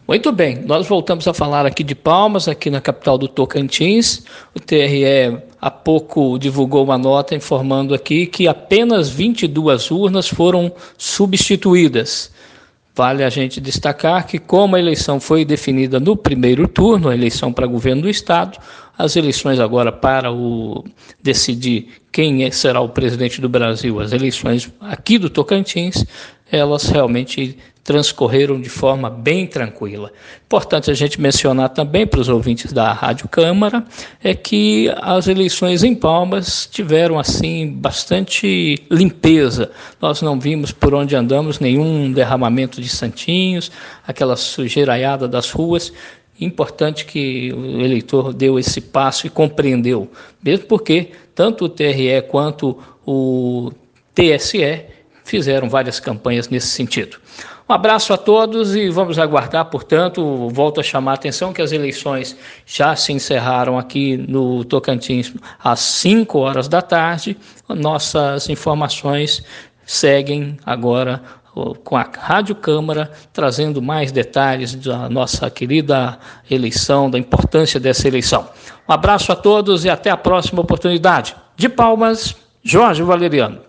Muito bem, nós voltamos a falar aqui de Palmas, aqui na capital do Tocantins. O TRE há pouco divulgou uma nota informando aqui que apenas 22 urnas foram substituídas. Vale a gente destacar que, como a eleição foi definida no primeiro turno, a eleição para governo do Estado, as eleições agora para decidir quem será o presidente do Brasil, as eleições aqui do Tocantins, elas realmente transcorreram de forma bem tranquila. Importante a gente mencionar também para os ouvintes da Rádio Câmara é que as eleições em Palmas tiveram assim bastante limpeza. Nós não vimos por onde andamos nenhum derramamento de santinhos, aquela sujeiraiada das ruas. Importante que o eleitor deu esse passo e compreendeu, mesmo porque tanto o TRE quanto o TSE fizeram várias campanhas nesse sentido. Um abraço a todos e vamos aguardar, portanto, volto a chamar a atenção que as eleições já se encerraram aqui no Tocantins às 5 horas da tarde. Nossas informações seguem agora com a Rádio Câmara, trazendo mais detalhes da nossa querida eleição, da importância dessa eleição. Um abraço a todos e até a próxima oportunidade. De Palmas, Jorge Valeriano.